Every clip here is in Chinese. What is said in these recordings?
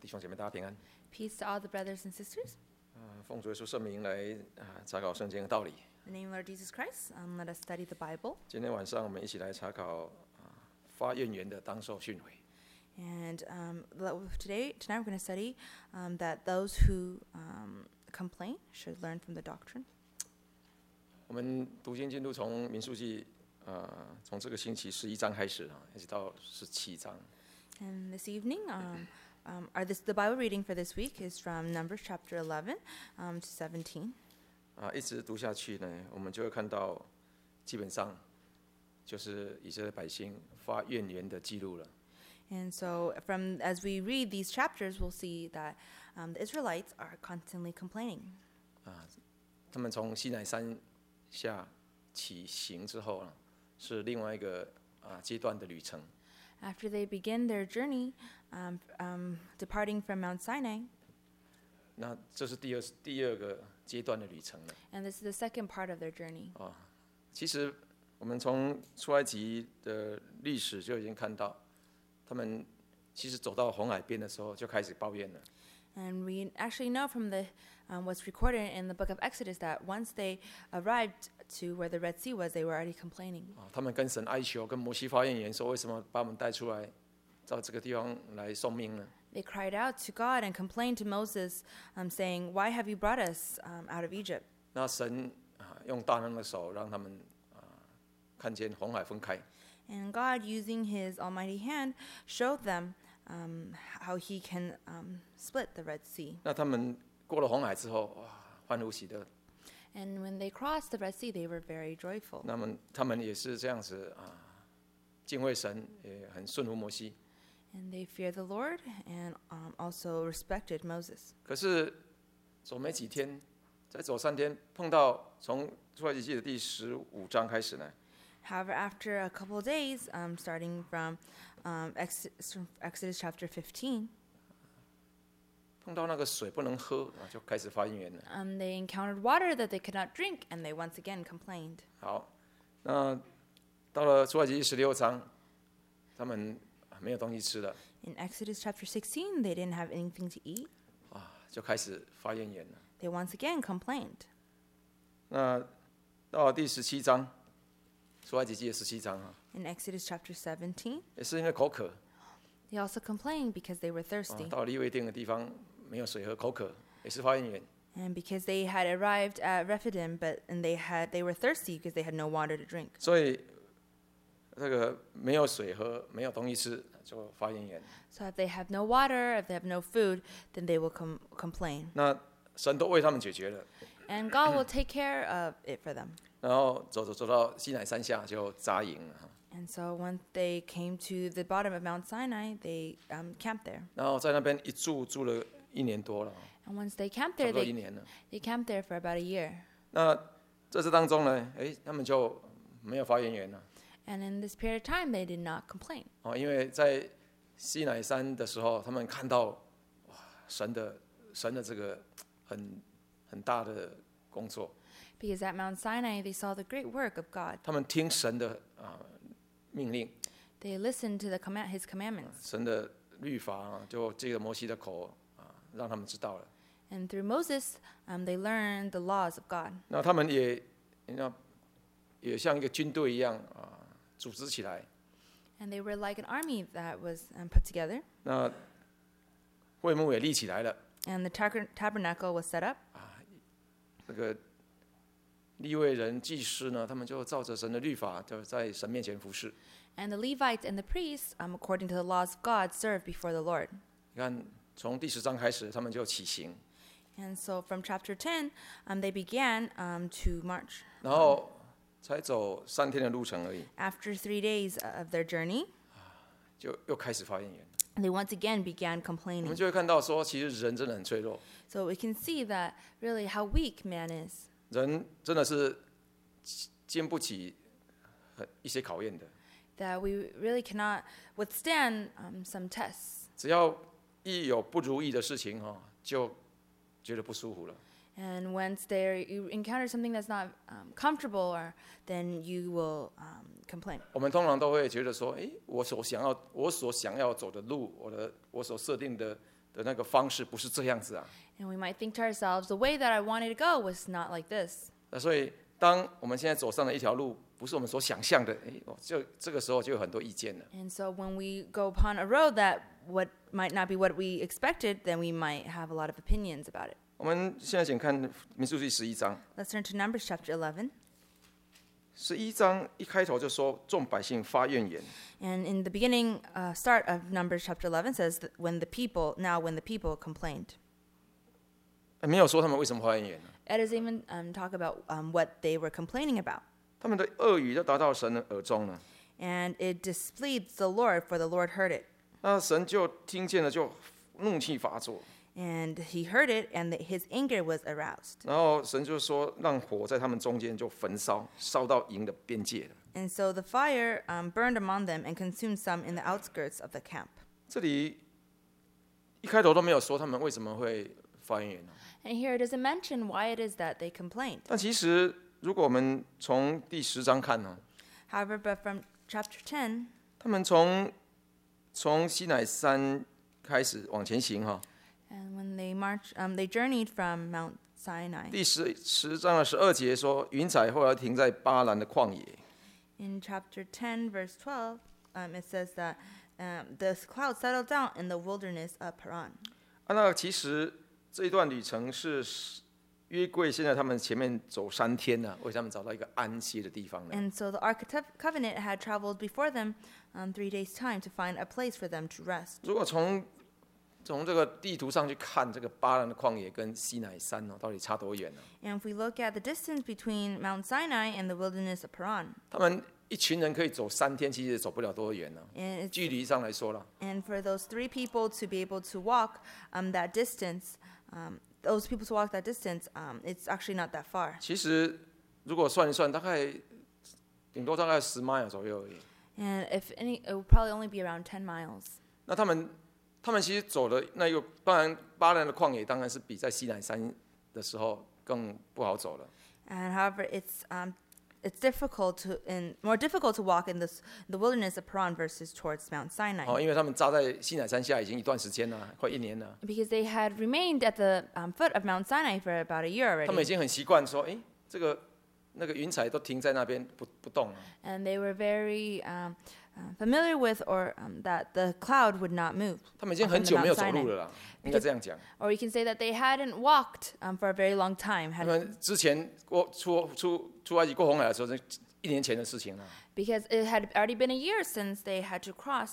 兄姐妹，大家平安。 Peace to all the brothers and sisters. 奉主耶稣圣名来查考圣经的道理。 In the name of Lord Jesus Christ, let us study the Bible. 今天晚上我们一起来查考发怨言的当受训诲。 And tonight we're going to study that those who complain should learn from the doctrine. 我们读经进度从民数记从这个星期11章开始一直到17章。 And this evening, the Bible reading for this week is from Numbers chapter 11 to 17. 一直读下去呢，我们就会看到，基本上就是以色列百姓发怨言的记录了。 And so, as we read these chapters, we'll see that the Israelites are constantly complaining. 他们从西乃山下起行之后呢，是另外一个阶段的旅程。 After they begin their journey, departing from Mount Sinai, 那这是第二个阶段的旅程了。 and this is the second part of their journey. 其实我们从出埃及的历史就已经看到，他们其实走到红海边的时候就开始抱怨了。 And we actually know from what's recorded in the book of Exodus that once they arrived to where the Red Sea was, they were already complaining. 他们跟神哀求，跟摩西发怨言，说为什么把我们带出来，到这个地方来送命呢？ They cried out to God and complained to Moses, saying, "Why have you brought us out of Egypt?" 那神用大能的手让他们看见红海分开。 And God, using His almighty hand, showed them how He can split the Red Sea. 那他们过了红海之后，欢呼喜乐。 And when they crossed the Red Sea, they were very joyful. 那么他们也是这样子敬畏神，也很顺服摩西。 And they feared the Lord and also respected Moses. 可是走没几天，再走3天，碰到从出埃及记的第15章开始呢， However, after a couple of days, starting from Exodus chapter 15, 碰到那个水不能喝就开始发怨言了。 they encountered water that they could not drink, and they once again complained. 好，那到了出埃及记16章，他们没有东西吃了， In Exodus chapter 16, they didn't have anything to eat. 就开始发怨言了。 They once again complained. 那到了第17章，出埃及记的17章 In Exodus chapter 17, 也是因为口渴， they also complained because they were thirsty. 到了利未定的地方没有水喝，口渴也是发怨言。 And because they had arrived at Rephidim, they were thirsty because they had no water to drink. 所以这个没有水喝，没有东西吃，就发怨言。 So if they have no water, if they have no food, then they will complain. 那神都为他们解决了， And God will take care of it for them. 然后走到西乃山下就扎营了。 And so when they came to the bottom of Mount Sinai, they camped there. 然后在那边一住了1年多了， And once they camped 差 there, 不多1年了。 they camped there for about a year. 那在这当中呢，他们就没有发怨言了。 And in this period of time, they did not complain. 因为在西乃山的时候，他们看到神的这个很大的工作， Because at Mount Sinai, they saw the great work of God. 他们听神的命令， They listened to His commandments. 神的律法就借着摩西的口让他们知道了。 And through Moses, they learned the laws of God. 那他们也像一个军队一样组织起来。 And they were like an army that was put together. 那会幕也立起来了。 And the tabernacle was set up. 这个利未人祭司呢，他们就照着神的律法，就在神面前服侍。 And the Levites and the priests, according to the laws of God, served before the Lord. 你看，从第10章开始，他们就起行， And so from chapter 10, they began to march. 然后才走3天的路程而已， After 3 days of their journey, 就又开始发怨言。 they once again began 我们 complaining. 就会看到说，其实人真的很脆弱， So we can see that really how weak man is. 人真的是经不起一些考验的。 That we really cannot withstand some tests. 只要一有不如意的事情就觉得不舒服了。 And once you encounter something that's not comfortable, then you will complain. 我们通常都会觉得说，我所想要走的路，我所设定的的那个方式不是这样子啊。 And we might think to ourselves, the way that I wanted to go was not like this. 所以当我们现在走上了一条路，不是我们所想象的，就这个时候就有很多意见了。 And so when we go upon a road that what might not be what we expected, then we might have a lot of opinions about it. 我们现在请看民数记11章。 Let's turn to Numbers chapter 11. 11章一开头就说众百姓发怨言。 And in the beginning, start of Numbers chapter 11 says that when the people complained. 没有说他们为什么发怨言。 It doesn't even talk about what they were complaining about. 他们的恶语就达到神的耳中了。 And it displeased the Lord, for the Lord heard it. 那神就听见了，就怒气发作。 And he heard it, and his anger was aroused. 然后神就说，让火在他们中间就焚烧，烧到营的边界了。 And so the fire burned among them and consumed some in the outskirts of the camp. 这里一开头都没有说他们为什么会发怨言。 And here it doesn't mention why it is that they complained. 但其实如果我们从第10章看呢， However, but from chapter 10, 他们从西乃山开始往前行哈。 and when they marched, they journeyed from Mount Sinai. 第10章的12节说，云彩后来停在巴兰的旷野。 In chapter 10, verse 12, it says that the cloud settled down in the wilderness of Paran. 那其实这一段旅程是约柜现在他们前面走3天呢，为他们找到一个安歇的地方呢。 And so the Ark of Covenant had traveled before them 3 days' time to find a place for them to rest. 如果从这个地图上去看，这个巴兰的旷野跟西乃山到底差多远呢？ And if we look at the distance between Mount Sinai and the wilderness of Paran, 他们一群人可以走3天，其实也走不了多远呢。 and, 距离上来说了， and for those 3 people to be able to walk that distance, those people to walk that distance, it's actually not that far. 其实如果算一算，顶多大概10 mile 左右而已。 And if any, it would probably only be around 10 miles. 那他们其实走的那个，当然巴兰的旷野当然是比在西乃山的时候更不好走了。 And however, it's more difficult to walk in the wilderness of Paran versus towards Mount Sinai. 因为他们扎在西乃山下已经一段时间了，快1年了。 Because they had remained at the foot of Mount Sinai for about a year 他们已 already. 经很习惯说，那个云彩都停在那边不动了。 And they were very familiar with that the cloud would not move. 他们已经很久没有走路了啦，应该这样讲。 Or you can say that they hadn't walked for a very long time. 他们之前出埃及过红海的时候，是1年前的事情了。 Because it had already been a year since they had to cross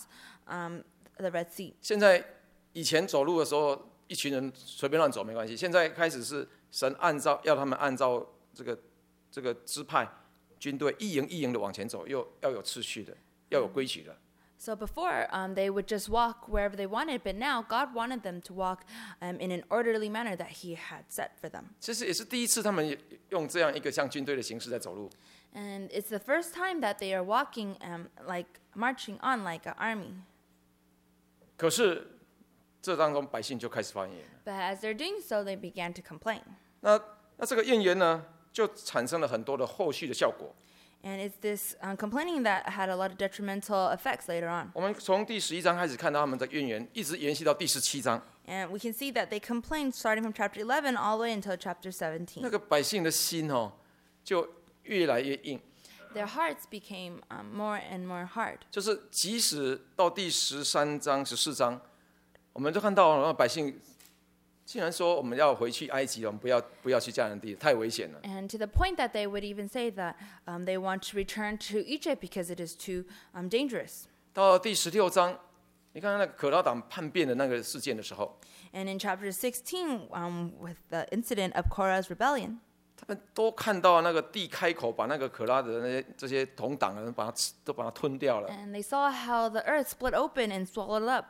the Red Sea. 现在以前走路的时候，一群人随便乱走没关系。现在开始是神要他们按照这个支派军队一营的往前走，又要有次序的，要有规矩的。 So before, they would just walk wherever they wanted, but now God wanted them to walk in an orderly manner that He had set for them. 其实也是第一次他们用这样一个像军队的形式在走路。 And it's the first time that they are walking like marching on like an army. 可是这当中百姓就开始发言了。 But as they're doing so, they began to complain. 那这个怨言呢，就产生了很多的后续的效果。 And it's this complaining that had a lot of detrimental effects later on. 我们从第11章开始看到他们的怨言，一直延续到第17章。 And we can see that they complained starting from chapter 11 all the way until chapter 17. 那个百姓的心就越来越硬。 Their hearts became more and more hard. 就是即使到第13章、14章，我们都看到百姓竟然说我们要回去埃及，我们不要去迦南地，太危险了。 And to the point that they would even say that they want to return to Egypt because it is too dangerous. 到第16章，你看那个可拉党叛变的那个事件的时候， And in chapter 16, with the incident of Korah's rebellion, 他们都看到那个地开口，把那个可拉的这些同党的人都把它吞掉了。 and they saw how the earth split open and swallowed up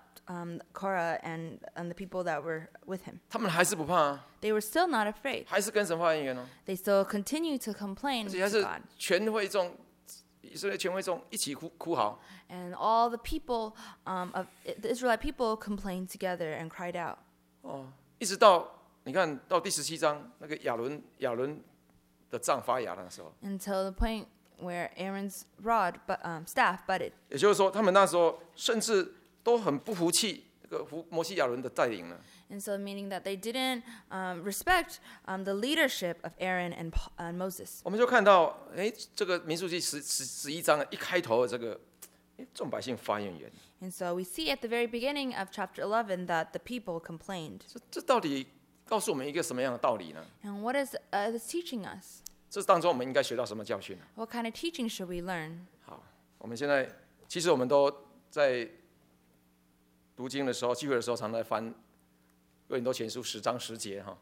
Korah and the people that were with him. 他们还是不怕啊， They were still not afraid. 还是跟神发言言哦， They still continued to complain 而且还 to 是 God. 全会众，以色列全会众一起哭嚎。 And all the people of the Israelite people complained together and cried out. 一直到你看到第17章，那个亚伦的杖发芽的时候， Until the point where Aaron's staff budded. 也就是说，他们那时候甚至都很不服气， 这个摩西亚伦的带领呢？ And so meaning that they didn't respect the leadership of Aaron and Moses. 我们就看到，这个民数记11章一开头的这个，众百姓发怨言， And so we see at the very beginning of chapter 11 that the people complained. 这到底告诉我们一个什么样的道理呢？ And what is this teaching us? 这当中我们应该学到什么教训呢？ What kind of teaching should we learn? 好，我们现在其实我们都在读经的时候、聚会的时候，常在翻哥林多前书10章10节哈。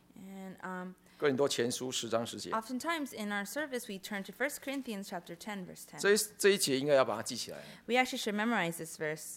And 哥林多前书10章10节， oftentimes in our service we turn to 1 Corinthians chapter 10 verse 10. 这一节应该要把它记起来。 We actually should memorize this verse.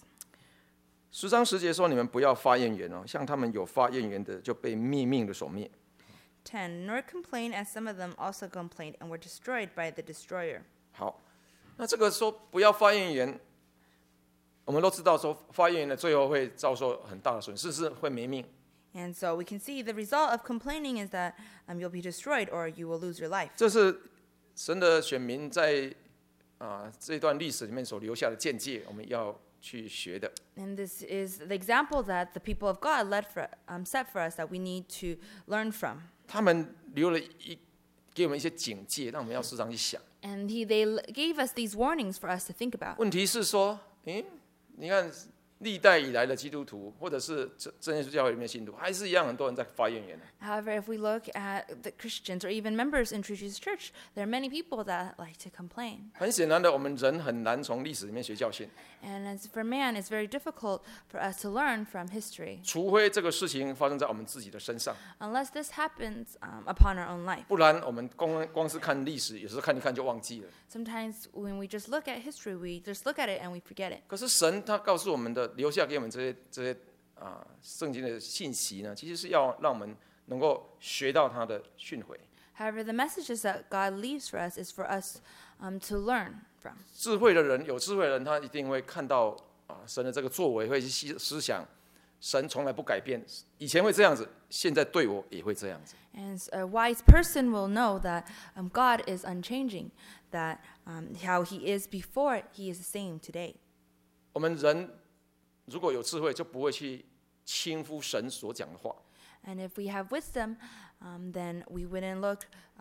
10章10节说：“你们不要发怨言哦，像他们有发怨言的，就被灭命的所灭。” 10. Nor complain as some of them also complained and were destroyed by the destroyer. 好，那这个说不要发怨言，我们都知道说发怨言的最后会遭受很大的损失，是会没命。 And so we can see the result of complaining is that you'll be destroyed or you will lose your life. 这是神的选民在这段历史里面所留下的见解，我们要去学的。 And this is the example that the people of God set for us that we need to learn from. 他们留了给我们一些警戒，让我们要时常去想。 And they gave us these warnings for us to think about. 问题是说，你看历代以来的基督徒，或者是真耶稣教会里面的信徒，还是一样很多人在发怨言。 However, if we look at the Christians or even members in True Jesus Church, there are many people that like to complain. 很显然的，我们人很难从历史里面学教训， And as for man, it's very difficult for us to learn from history 除非这个事情发生在我们自己的身上， unless this happens upon our own life. 不然我们光是看历史，有时候看一看就忘记了。 Sometimes when we just look at history, we just look at it and we forget it. 可是神他告诉我们的，留下给我们这些圣经的信息呢，其实是要让我们能够学到他的训诲。 However, the messages that God leaves for us is for us to learn from. 智慧的人，有智慧的人，他一定会看到神的这个作为，会去思想，神从来不改变，以前会这样子，现在对我也会这样子。 And a wise person will know that God is unchanging, that how He is before, He is the same today. 我们人如果有智慧，就不会去轻忽神所讲的话。 And if we have wisdom, then we wouldn't look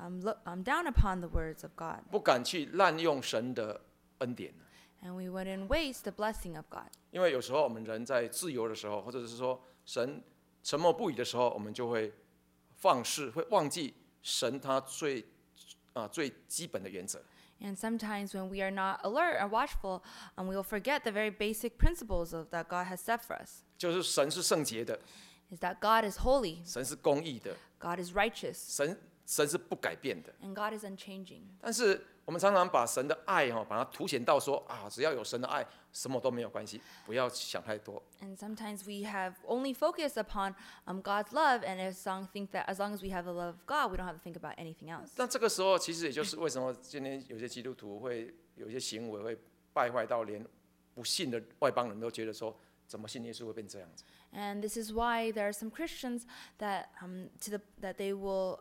down upon the words of God. 不敢去滥用神的恩典。 And we wouldn't waste the blessing of God. 因为有时候我们人在自由的时候，或者是说神沉默不语的时候，我们就会放肆，会忘记神他最基本的原则。 And sometimes when we are not alert or watchful, we will forget the very basic principles that God has set for us. 就是神是圣洁的， Is that God is holy, 神是公义的， God is righteous, 神是不改变的。 and God is unchanging. 但是我们常常把神的爱把它凸显到说只要有神的爱，什么都没有关系，不要想太多。 And sometimes we have only focused upon God's love, and think that as long as we have the love of God, we don't have to think about anything else. 那这个时候，其实也就是为什么今天有些基督徒会有一些行为会败坏到连不信的外邦人都觉得说，怎么信耶稣会变这样子？ And this is why there are some Christians that that they will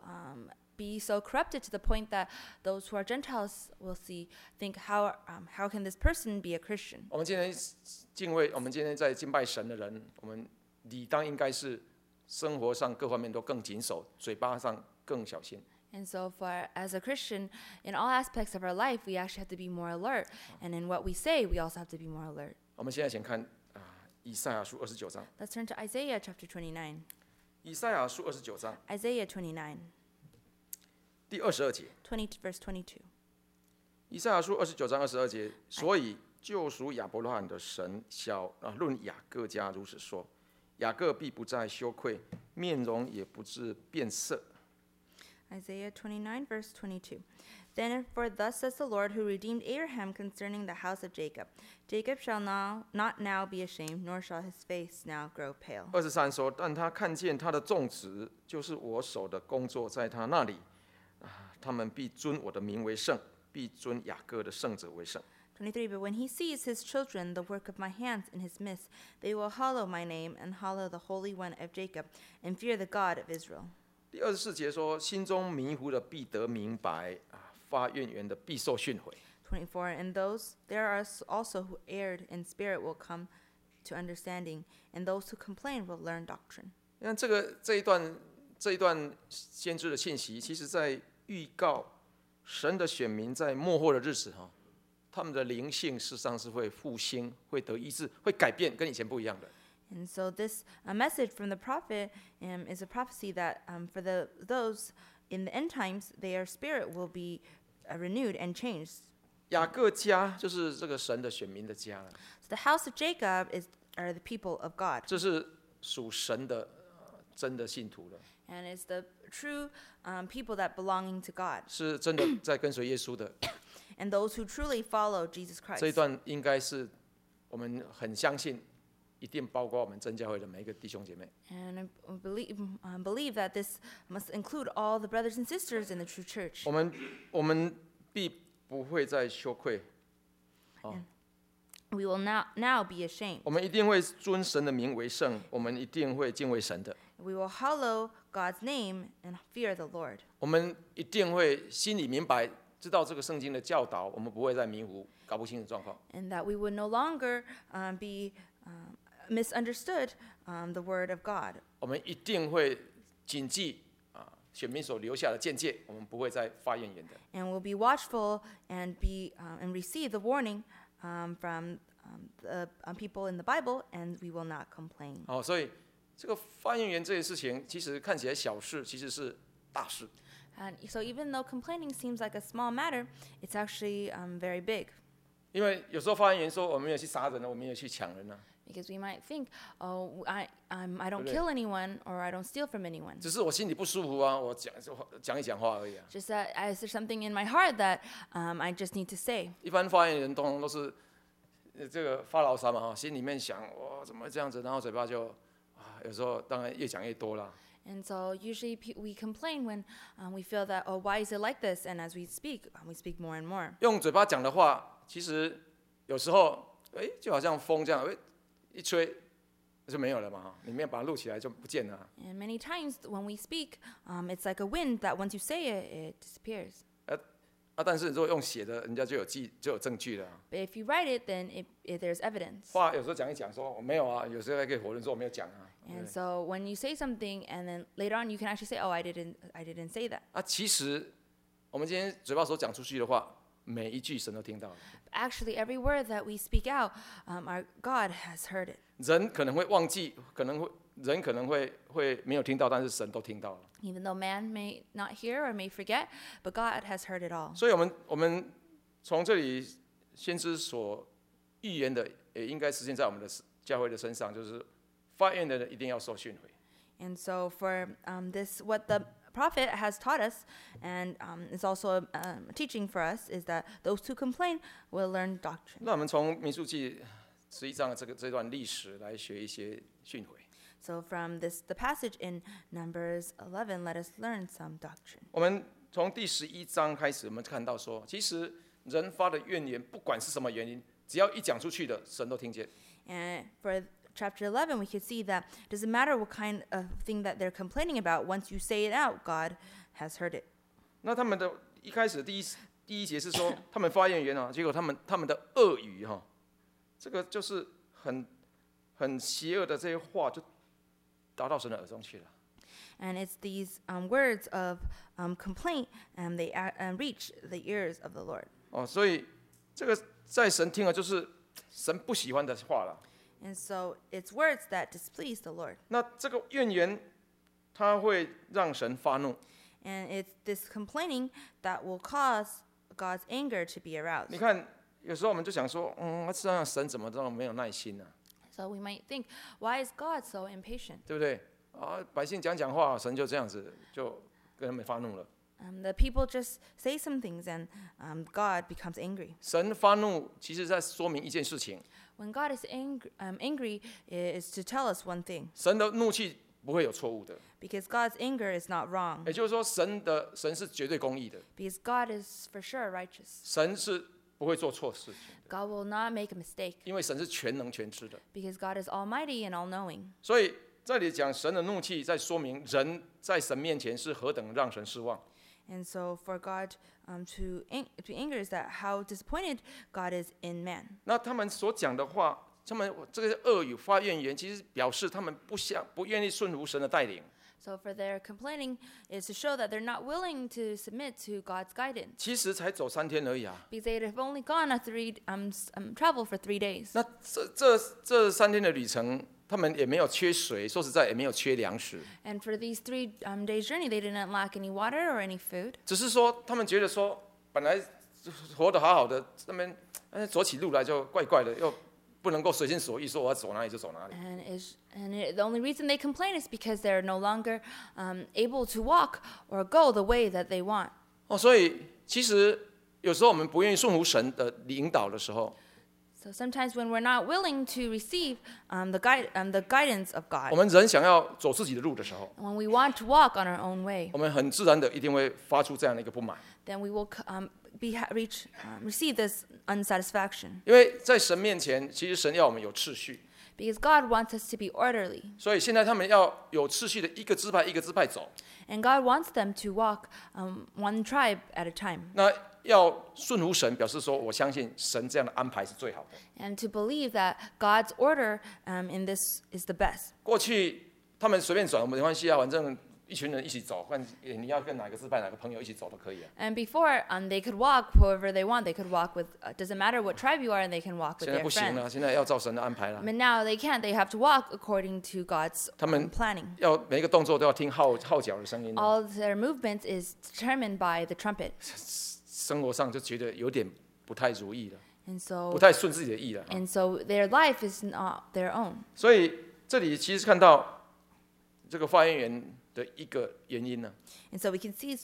be so corrupted to the point that those who are Gentiles will think how can this person be a Christian? 我们今天敬畏，我们今天在敬拜神的人，我们理当应该是生活上各方面都更谨守，嘴巴上更小心。 And so as a Christian, in all aspects of our life, we actually have to be more alert. And in what we say, we also have to be more alert. 我们现在请看以赛亚书29章。 Let's turn to Isaiah chapter 29. 以赛亚书29章 Isaiah 29, 第22节。 verse 22. 以赛亚书29章22节，所以救赎亚伯拉罕的神论雅各家如此说：雅各必不再羞愧，面容也不致变色。 Isaiah 29, verse 22. For thus says the Lord who redeemed Abraham concerning the house of Jacob. Jacob shall not now be ashamed, nor shall his face now grow pale. 23说，但他看见他的种植，就是我手的工作，在他那里，他们必尊我的名为圣，必尊雅各的圣者为圣。 23. But when he sees his children, the work of my hands in his midst, they will hallow my name and hallow the Holy One of Jacob, and fear the God of Israel. 第24节说，心中迷糊的必得明白，发怨言的必受训诲。 24. And there are also who erred in spirit will come to understanding, and those who complain will learn doctrine. 你看这一段先知的信息，其实在预告神的选民在末后的日子他们的灵性事实上是会复兴、会得医治、会改变，跟以前不一样的。 And so this message from the prophet is a prophecy that for those in the end times, their spirit will be renewed and changed. 雅各家就是这个神的选民的家了， So the house of Jacob are the people of God, 这是属神的真的信徒了， and it's the true people that belonging to God, 是真的在跟随耶稣的。 and those who truly follow Jesus 这一 Christ. 段应该是我们很相信，一定包括我们真教会的每一个弟兄姐妹。 And I believe that this must include all the brothers and sisters in the true church. 我们必不会再羞愧， We will now be ashamed. 我们一定会尊神的名为圣，我们一定会敬畏神的， We will hallow God's name and fear the Lord. 我们一定会心里明白，知道这个圣经的教导，我们不会再迷糊、搞不清楚状况。 And that we would no longer be misunderstood the word of God. 我们一定会谨记选民所留下的见解，我们不会再发怨言的。 And we'll be watchful and and receive the warning from the people in the Bible, and we will not complain. 所以这个发怨言这件事情，其实看起来小事，其实是大事。 And so even though complaining seems like a small matter, it's actually very big. 因为有时候发怨言说我没有去杀人了，我没有去抢人了， Because we might think, oh, I don't 对不对？ kill anyone or I don't steal from anyone. 只是我心里不舒服啊，我讲一讲话而已啊。 Just that is there something in my heart that I just need to say. 一般发言人通常都是这个发牢骚嘛，心里面想哇怎么会这样子，然后嘴巴就有时候当然越讲越多了。 And so usually we complain when we feel that, oh, why is it like this? And as we speak more and more. 用嘴巴讲的话，其实有时候就好像风这样，一吹就没有了嘛，里面把它录起来就不见了。 And many times when we speak, it's like a wind that once you say it, it disappears. 但是如果用写的，人家就有证据了。 But if you write it, then there's evidence. 话有时候讲一讲说我没有啊，有时候还可以否认说我没有讲啊。 And so when you say something, and then later on you can actually say, oh, I didn't say that. 其实我们今天嘴巴所讲出去的话，每一句神都听到了。 Actually, every word that we speak out, our God has heard it. 人可能会忘记，人可能会没有听到，但是神都听到了。 Even though man may not hear or may forget, but God has heard it all. 所以我们从这里先知所预言的，也应该实现在我们的教会的身上，就是发怨的人一定要受训诲。 And so for this, what the prophet has taught us, and is also a teaching for us, is that those who complain will learn doctrine. 那我们从民数记11章的这段历史来学一些训诲。 So from the passage in Numbers 11, let us learn some doctrine. 我们从第11章开始，我们看到说，其实人发的怨言，不管是什么原因，只要一讲出去的，神都听见。 And for chapter 11, we can see that it doesn't matter what kind of thing that they're complaining about. Once you say it out, God has heard it. 那他们的一开始第一节是说，他们发怨言结果他们的恶语这个就是很邪恶的这些话，就达到神的耳中去了。 And it's these words of complaint, and they reach the ears of the Lord. 所以这个在神听了就是神不喜欢的话了。 And so it's words that displease the Lord. 那这个怨言，它会让神发怒。 And it's this complaining that will cause God's anger to be aroused. 你看，有时候我们就想说，这样神怎么这么没有耐心呢、 So we might think, why is God so impatient? 对不对？百姓讲话，神就这样子就跟他们发怒了。 The people just say some things, and God becomes angry. 神发怒，其实在说明一件事情： When God is angry, is to tell us one thing, 神的怒气不会有错误的。 because God's anger is not wrong, 也就是说，神是绝对公义的， because God is for sure righteous. 神是不会做错事情的， God will not make a mistake, 因为神是全能全知的。 because God is almighty and all-knowing. 所以这里讲神的怒气，在说明人在神面前是何等让神失望。 And so for God to anger is that how disappointed God is in man. 那他们所讲的话， 他们这个恶语发怨言，其实表示他们不愿意顺服神的带领。 So for their complaining is to show that they're not willing to submit to God's guidance. 其实才走3天而已啊。 Because they have only gone a travel for 3 days. 那这3天的旅程，他们也没有缺水，说实在也没有缺粮食。 And for these 3 days journey, they didn't lack any water or any food. 只是说他们觉得说，本来活得好好的，他们走起路来就怪怪的，又不能够随心所欲，说我要走哪里就走哪里。 The only reason they complain is because they're no longer able to walk or go the way that they want. 所以其实有时候我们不愿意顺服神的领导的时候， So sometimes when we're not willing to receive the guidance of 我 God, 们人想要走自己的路的时候， when we want to walk on our own way, 我们很自然的一定会发出这样的一个不满， then we will receive this unsatisfaction. 因为在神面前，其实神要我们有秩序， Because God wants us to be orderly. 所以现在他们要有秩序的一个支派一个支派走， And God wants them to walk one tribe at a time. 那要顺服神，表示说我相信神这样的安排是最好的。 And to believe that God's order in this is the best. 过去他们随便转没关系啊，反正一群人一起走，看你要跟哪个支派哪个朋友一起走都可以啊。 And before, they could walk whoever they want. They could walk with, doesn't matter what tribe you are, and they can walk with 现在 their 不行了， friends. 现在要照神的安排了， But now they can't. They have to walk according to God's 他们 planning. 要每一个动作都要听号角的声音。 All their movements is determined by the trumpet. 生活上就觉得有点不太如意了， And so, 不太顺自己的意了。 and so their life is not their own. 所以这里其实看到这个发言员的一个原因呢， And so we can see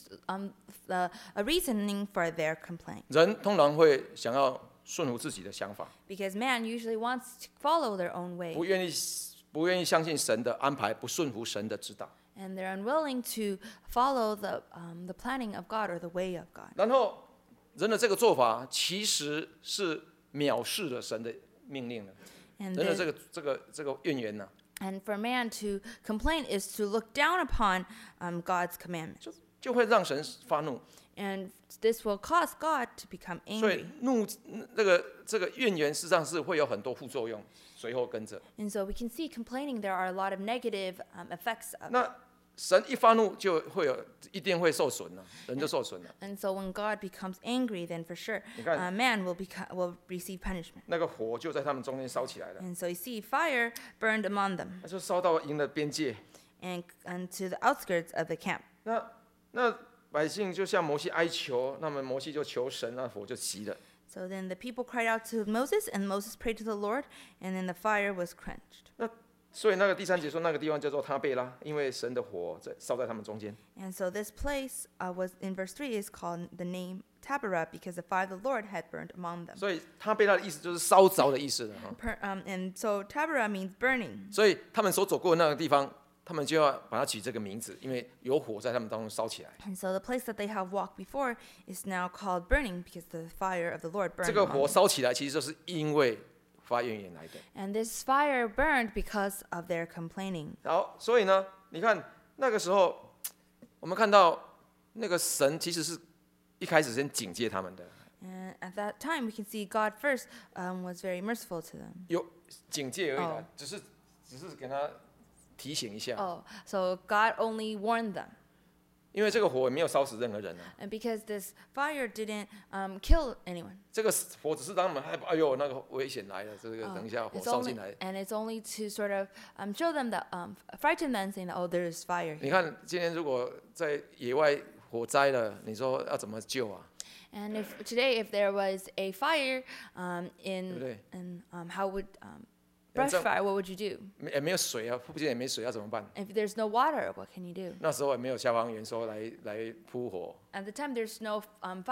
a reasoning for their complaint. 人通常会想要顺服自己的想法， Because man usually wants to follow their own way. 不愿意相信神的安排，不顺服神的指导。 And they're unwilling to follow the planning of God or the way of God. 然后人的这个做法其实是藐视了神的命令的。 And 人的 the- 这个怨言呢、 And for man to complain is to look down upon God's commandment. 就会让神发怒。 And this will cause God to become 所以 angry. 这个怨言实际上是会有很多副作用随后跟着。 And so we can see complaining there are a lot of negative effects of it. 那神一发怒就一定会受损了，人就受损了。 And so when God becomes angry, then for sure, 你看， man will receive punishment. 那个火就在他们中间烧起来了， And so you see fire burned among them 那就烧到营的边界。 and to the outskirts of the camp. 那百姓就向摩西哀求，那么摩西就求神，那火就熄了。 So then the people cried out to Moses, and Moses prayed to the Lord, and then the fire was quenched. 所以那个第3节说那个地方叫做他贝拉，因为神的火烧在他们中间。 And so this place was in verse 3 is called the name Taberah because the fire of the Lord had burned among them. 所以他贝拉的意思就是烧着的意思了。 And so Taberah means burning. 所以他们所走过的那个地方，他们就要把它取这个名字，因为有火在他们当中烧起来。 And so the place that they have walked before is now called burning because the fire of the Lord 这 burned 个 among 火 them. 烧起来，其实就是因为发怨言来的。 And this fire burned because of their complaining. 好，所以呢，你看那个时候，我们看到那个神其实是一开始先警戒他们的， And at that time, we can see God first was very merciful to them. 有警戒而已啦哦， 只是给他提醒一下， Oh, so God only warned them. 因为这个火也没有烧死任何人啊， And because this fire didn't kill anyone. 这个火只是让他们哎呦那个危险来了，这个 Oh, 等一下火 it's 烧 only, 进来。 and it's only to sort of show them that, frighten them, saying that, oh, there is fire 你 here. 看今天如果在野外火灾了，你说要怎么救啊？ And if today, if there was a fire 对不对？ in how would brush 这样 fire, what would you do? 也没有水啊，附近也没水，要怎么办？ If there's no water, what can you do? 那时候也没有消防员说来扑火， At the time, there's no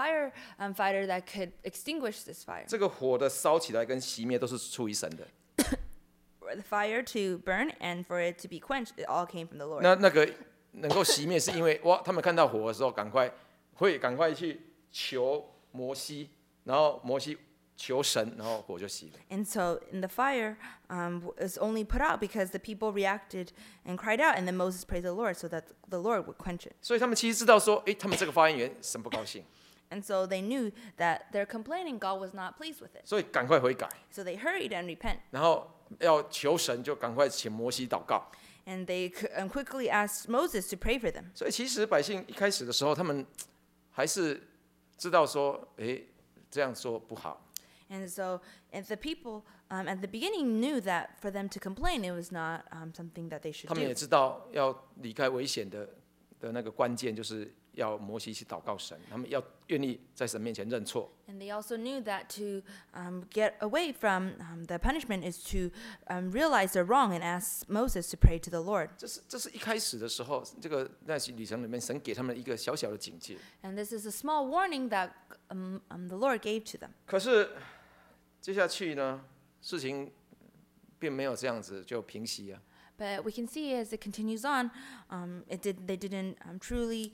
fighter that could extinguish this fire. 这个火的烧起来跟熄灭都是出于神的。 For the fire to burn and for it to be quenched, it all came from the Lord. 那个能够熄灭，是因为哇，他们看到火的时候，赶快去求摩西，然后摩西求神，然后火就熄了。 And so, in the fire was only put out because the people reacted and cried out, and then Moses prayed the Lord so that the Lord would quench it. 所以他们其实知道说，他们这个发言员神不高兴， And so they knew that their complaining, God was not pleased with it. 所以赶快悔改， So they hurried and repent. 然后要求神，就赶快请摩西祷告。 And they quickly asked Moses to pray for them. 所以其实百姓一开始的时候，他们还是知道说，这样做不好。 And so and the people at the beginning knew that for them to complain, it was not something that they should 他们也 do. 知道要离开危险的那个关键，就是要摩西去祷告神，他们要愿意在神面前认错。 And they also knew that to get away from the punishment is to realize they're wrong and ask Moses to pray to the Lord. 这是一开始的时候，这个在旅程里面，神给他们一个小小的警戒。 And this is a small warning that the Lord gave to them. 可是接下去呢，事情并没有这样子就平息啊。 But we can see as it continues on, they didn't truly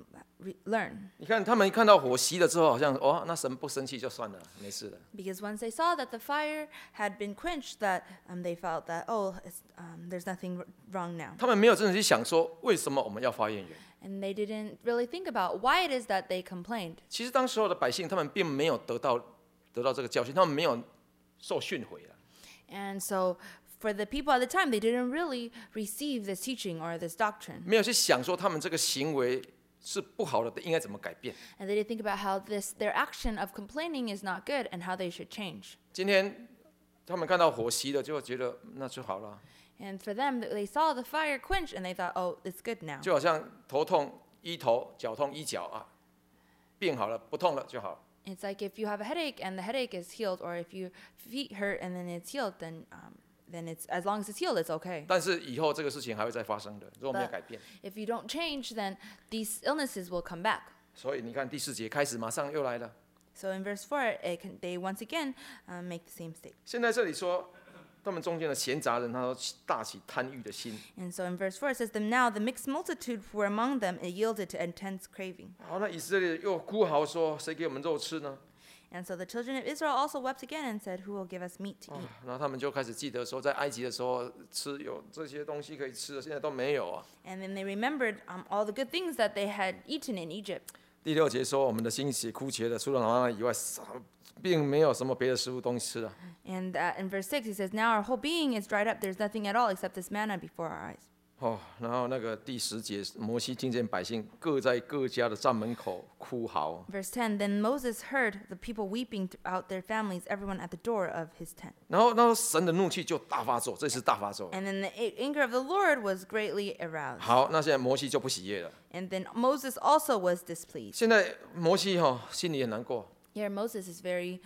learn. 你看他们看到火熄了之后，好像那神不生气就算了，没事了。 Because once they saw that the fire had been quenched, that they felt that, there's nothing wrong now. 他们没有真的去想说，为什么我们要发怨言？ And they didn't really think about why it is that they complained. 其实当时候的百姓，他们并没有得到这个教训，他们没有受训诲了。 And so for the people at the time, they didn't really receive this teaching or this doctrine. 没有去想说他们这个行为是不好的，应该怎么改变。 And they didn't think about how their action of complaining is not good and how they should change. 今天他们看到火熄了，就觉得那就好了， And for them, they saw the fire quench and they thought, it's good now. 就好像头痛医头，脚痛医脚啊，病好了不痛了就好。 It's like if you have a headache and the headache is healed, or if your feet hurt and then it's healed, then it's as long as it's healed, it's okay. 但是以后这个事情还会再发生的，如果没有改变。 If you don't change, then these illnesses will come back. 所以你看第4节开始马上又来了。 So in verse 4, they once again make the same mistake. 现在这里说，他们中间的闲杂人，他都大起贪欲的心。 And so in verse 4 it says, Now the mixed multitude who were among them yielded to intense craving. 好，那以色列又哭嚎说：“谁给我们肉吃呢？” And so the children of Israel also wept again and said, Who will give us meat to eat? 然后他们就开始记得说，在埃及的时候吃有这些东西可以吃的，现在都没有啊。 And then they remembered all the good things that they had eaten in Egypt. 第6节说，我们的心血枯竭了，除了玛纳以外，并没有什么别的食物东西吃了。 And in verse 6 he says, Now our whole being is dried up. There's nothing at all except this manna before our eyes. 然后那个第10节，摩西听见百姓各在各家的站门口哭嚎。 Verse 10, Then Moses heard the people weeping throughout their families, everyone at the door of his tent. 然后神的怒气就大发作，这次大发作。 And then the anger of the Lord was greatly aroused. 好，那现在摩西就不喜悦了。 And then Moses also was displeased. 现在摩西心里很难过。 Here Moses is very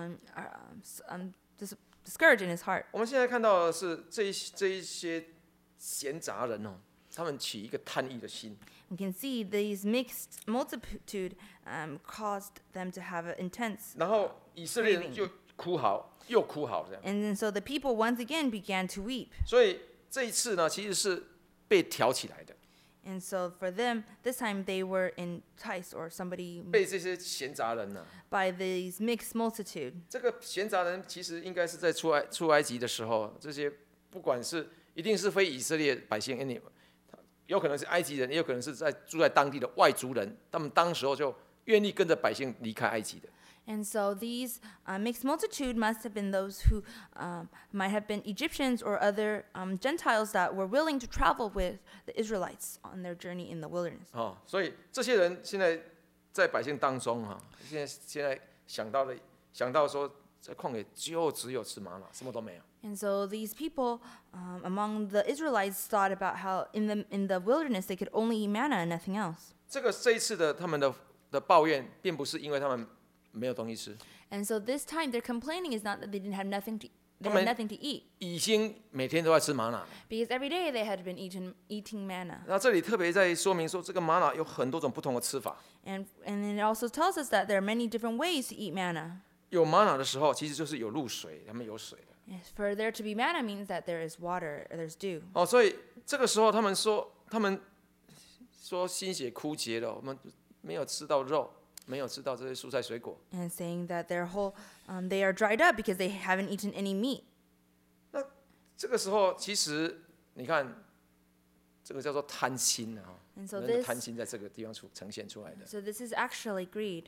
discouraged in his heart. 我们现在看到的是这一些闲杂人他们起一个贪欲的心。 We can see these mixed multitude caused them to have an intense. 然后以色列人就哭嚎，又哭嚎这样。 And then so the people once again began to weep. 所以这一次呢，其实是被挑起来的， And so for them, this time they were enticed or somebody 被这些闲杂人呢。 by these mixed multitude. 这个闲杂人其实应该是在出埃及的时候，这些不管是一定是非以色列百姓，因为有可能是埃及人，也有可能是住在当地的外族人，他们当时候就愿意跟着百姓离开埃及的。 And so these mixed multitude must have been those who might have been Egyptians or other Gentiles that were willing to travel with the Israelites on their journey in the wilderness. 所以这些人现在在百姓当中现在想到说，在旷野就只有吃玛瑙，什么都没有。 And so these people among the Israelites thought about how in the wilderness they could only eat manna and nothing else. 这一次的他们的抱怨，并不是因为他们没有东西吃， And so this time their complaining is not that they didn't have nothing to they Come had on. nothing to eat, 已经每天都在吃玛瑙。 because every day they had been eating manna. 那这里特别在说明说，这个玛瑙有很多种不同的吃法。 And it also tells us that there are many different ways to eat manna. 有玛瑙的时候，其实就是有露水，他们有水的。 Yes, for there to be manna means that there is water, or there's dew. 所以这个时候他们说心血枯竭了，我们没有吃到肉，没有吃到这些蔬菜水果。 And saying that their whole they are dried up because they haven't eaten any meat. 这个时候，其实你看，这个叫做贪心啊， And so 人的 this 贪心在这个地方呈现出来的。 so this is actually greed.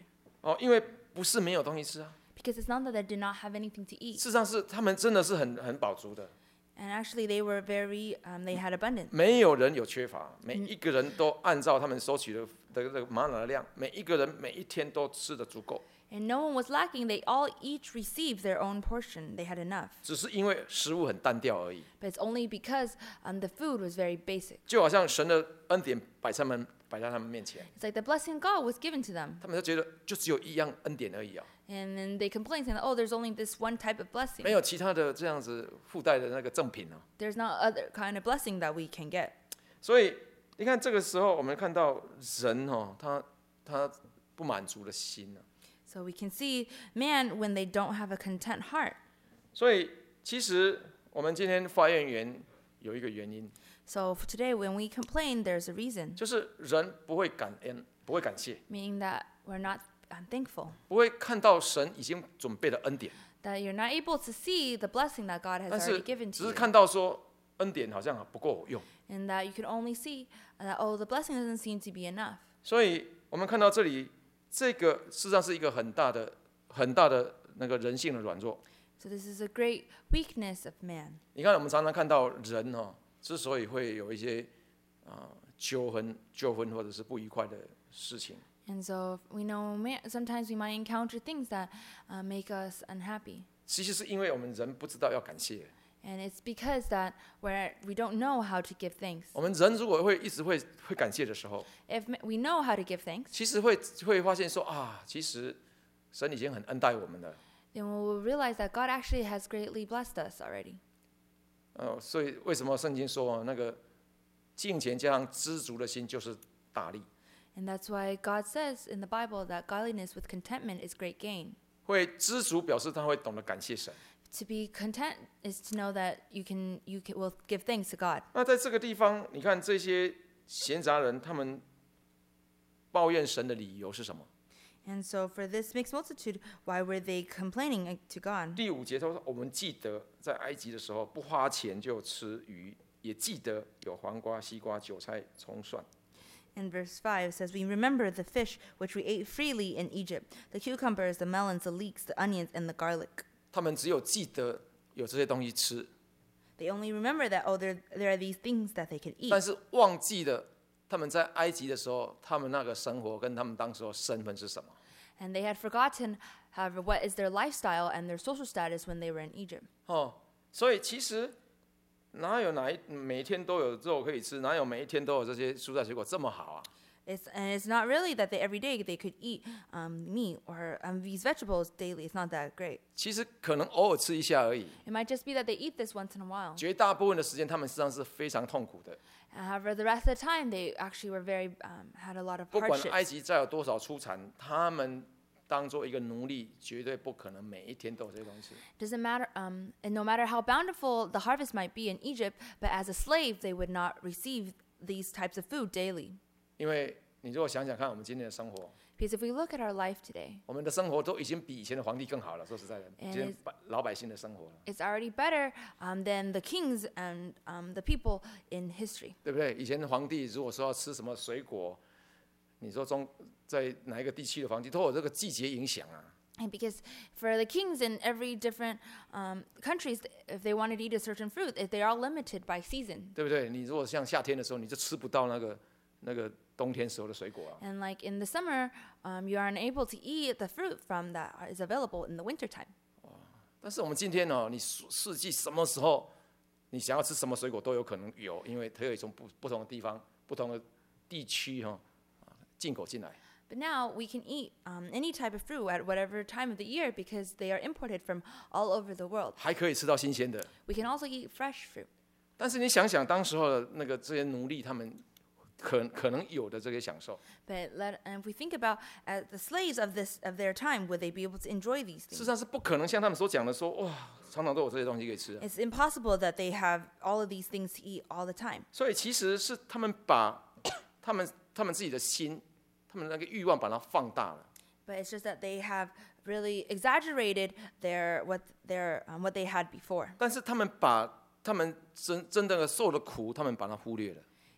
因为不是没有东西吃啊， Because it's not that they did not have anything to 事 eat. 实上是他们真的是很饱足的， And actually, they were they had abundance. 没有人有缺乏，每一个人都按照他们收取的这个玛拿的量，每一个人每一天都吃得足够， And no one was lacking. They all each received their own portion. They had enough. 只是因为食物很单调而已。 But it's only because the food was very basic. 就好像神的恩典摆在他们面前， It's like the blessing of God was given to them. 他们就觉得就只有一样恩典而已啊， And then they complain, saying, oh, there's only this one type of 没 blessing. 有其他的这样子附带的那个赠品啊。 There's not other kind of blessing that we can get. 所以你看这个时候，我们看到人他不满足的心啊。 So we can see man when they don't have a content heart. 所以其实我们今天发言员有一个原因， So for today, when we complain, there's a reason, 就是人不会感恩，不会感谢， meaning that we're not thankful, 不会看到神已经准备的恩典， that you're not able to see the blessing that God has 但 already 是 given 只 to 是 you. 看到说恩典好像不够用。 And that you can only see that, oh, the blessing doesn't seem to be enough. 所以我们看到这里，这个事实上是一个很大的那个人性的软弱。 So this is a great weakness of man. 你看，我们常常看到人之所以会有一些纠纷或者是不愉快的事情， And so we know sometimes we might encounter things that make us unhappy. 其实是因为我们人不知道要感谢。 And it's because that we don't know how to give thanks. 我们人如果一直会感谢的时候， If we know how to give thanks, 其实会发现说其实神已经很恩待我们了。 then we will realize that God actually has greatly blessed us already. 所以为什么圣经说那个敬虔加上知足的心就是大利？ And that's why God says in the Bible that godliness with contentment is great gain. 会知足表示他会懂得感谢神。 To be content is to know that you will give thanks to God. 那在这个地方，你看这些闲杂人，他们抱怨神的理由是什么？ And so for this mixed multitude, why were they complaining to God? 第5节他说：“我们记得在埃及的时候，不花钱就吃鱼，也记得有黄瓜、西瓜、韭菜、葱蒜。” In verse 5 it says, we remember the fish which we ate freely in Egypt, the cucumbers, the melons, the leeks, the onions, and the garlic. 他们只有记得有这些东西吃， They only remember that, oh, there are these things that they can eat. 但是忘记了他们在埃及的时候，他们那个生活跟他们当时的身份是什么。 And they had forgotten, however, what is their lifestyle and their social status when they were in Egypt. 所以其实哪有每一天都有肉可以吃，哪有每一天都有这些蔬菜水果这么好啊？ And it's not really that every day they could eat meat or these vegetables daily. It's not that great. 其实可能偶尔吃一下而已， It might just be that they eat this once in a while. 绝大部分的时间他们实际上是非常痛苦的。 However, the rest of the time they actually were had a lot of 不管 hardships. 埃及再有多少出产，他们当做一个奴隶，绝对不可能每一天都有这些东西。 Doesn't matter, and no matter how bountiful the harvest might be in Egypt, but as a slave they would not receive these types of food daily. 因为你如果想想看，我们今天的生活， Because if we look at our life today, 我们的生活都已经比以前的皇帝更好了。说实在的，今天老百姓的生活了， it's already better than the kings and the people in history. 对不对？以前的皇帝如果说要吃什么水果，你说在哪一个地区的皇帝都有这个季节影响啊。 And because for the kings in every different countries, if they wanted to eat a certain fruit, they are all limited by season. 对不对？你如果像夏天的时候，你就吃不到那个冬天时候的水果啊。 And like in the summer, you aren't able to eat the fruit from that is available in the wintertime. 但是我们今天你四季什么时候你想要吃什么水果都有可能有，因为它可以从不同的地方、不同的地区进口进来。 But now we can eat any type of fruit at whatever time of the year because they are imported from all over the world. 还可以吃到新鲜的。 We can also eat fresh fruit. 但是你想想，当时候的这些奴隶，他们可能有的这些享受， But if we think about the slaves of their time, would they be able to enjoy these 事实 things? 上是不可能像他们所讲的说，哇，常常都有这些东西可以吃啊。 It's impossible that they have all of these things to eat all the time. 所以其实是他们把他们自己的心，他们那个欲望把它放大了。 But it's just that they have really exaggerated what they had before. 但是他们把他们真正的受的苦，他们把它忽略了。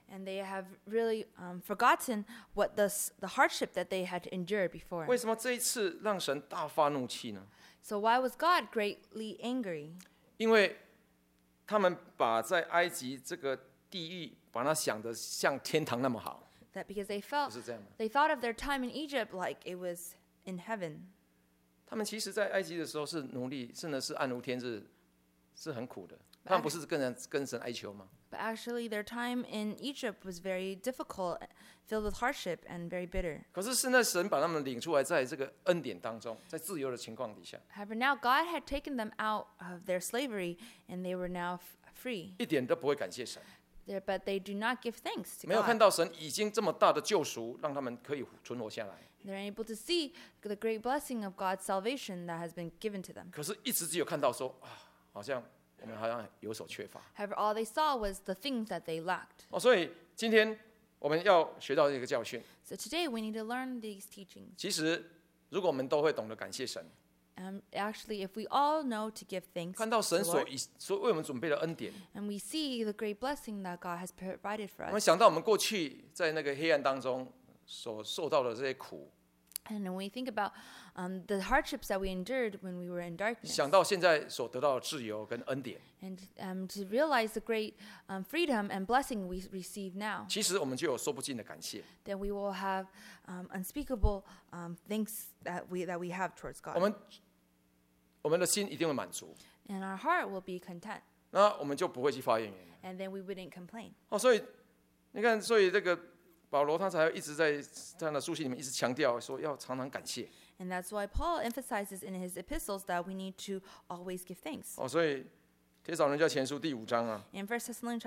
And they have really forgotten what the hardship that they had to endure before. 为什么这一次让神大发怒气呢？ So why was God greatly angry? 因为他们把在埃及这个地狱，把它想得像天堂那么好， That because 不是这样吗？ they thought of their time in Egypt like it was in heaven. 他们其实，在埃及的时候是奴隶，真的是暗无天日，是很苦的。他们不是跟神哀求吗？ But actually, their time in Egypt was very difficult, filled with hardship and very bitter. 可是现在神把他们领出来，在这个恩典当中，在自由的情况底下， However, now God had taken them out of their slavery, and they were now free. 一点都不会感谢神， But they do not give thanks to 没有看 God. 到神已经这么大的救赎，让他们可以存活下来。 They're unable to see the great blessing of God's salvation that has been given to them. 可是，一直只有看到说啊，好像我们好像有所缺乏。 However, all they saw was the things that they lacked. 所以今天我们要学到一个教训。 So today we need to learn these teachings. 其实，如果我们都会懂得感谢神， Actually, if we all know to give thanks 看到 to 神 the 所 Lord, 为我们准备的恩典， and we see the great blessing that God has provided for 我们 us, 想到我们过去在那个黑暗当中所受到的这些苦， and when we think about the hardships that we endured when we were in darkness, 想到现在所得到的自由跟恩典， and to realize the great freedom and blessing we receive now, 其实我们就有说不尽的感谢。 then we will have unspeakable thanks that we have towards 我 God, 们的心一定会满足， and our heart will be content, 那我们就不会去发怨言。 and then we wouldn't complain. 所以你看，所以这个保罗他才一直在他的书信里面一直强调说要常常感谢。 And that's why Paul emphasizes in his epistles that we need to always give thanks. 所以帖撒罗尼迦前书第5章啊， In 1 Thessalonians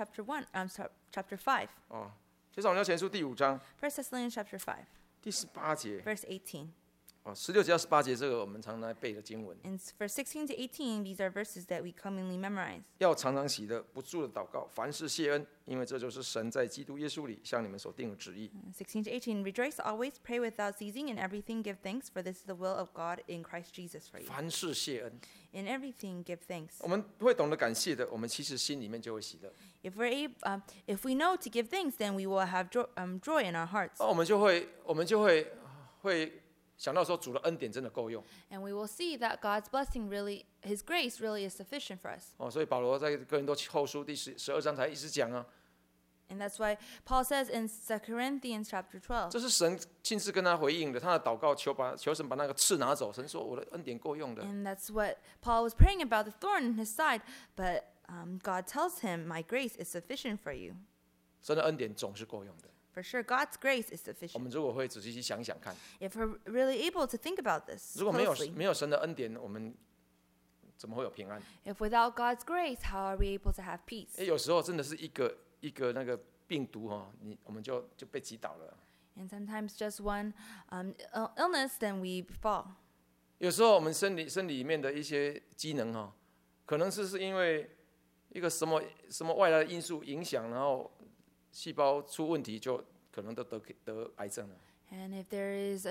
chapter 5, 帖撒罗尼迦前书第5章 1 Thessalonians chapter 5, 第18节， verse 18. 16节到18节，这个我们常常来背的经文。 In verse 16 to 18, these are verses that we commonly memorize. 要常常喜乐，不住的祷告，凡事谢恩，因为这就是神在基督耶稣里向你们所定的旨意。 16 to 18, rejoice always, pray without ceasing, in everything give thanks, for this is the will of God in Christ Jesus for you. 凡事谢恩， In everything give thanks. 我们会懂得感谢的，我们其实心里面就会喜乐。 If we know to give thanks, then we will have joy in our hearts. 我们就会想到说，主的恩典真的够用。 And we will see that God's blessing really, His grace really is sufficient for us. 所以保罗在哥林多后书第12章才一直讲啊， And that's why Paul says in 2 Corinthians chapter 12, 这是神亲自跟他回应的，他的祷告求神把那个刺拿走。神说我的恩典够用的。 and that's what Paul was praying about, the thorn in his side. But God tells him, my grace is sufficient for you. 神的恩典总是够用的。 For sure, God's grace is 我 sufficient. 们如果会仔细去想想看， If we're really able to think about this 如果没 closely, 有神的恩典，我们怎么会有平安？ if without God's grace, how are we able to have peace? 有时候真的是一个那个病毒我们就被击倒了。 And sometimes just one illness, then we fall. 有时候我们身体里面的一些机能可能是因为一个什么外来的因素影响，然后细胞出问题，就可能都得癌症了。 And if there is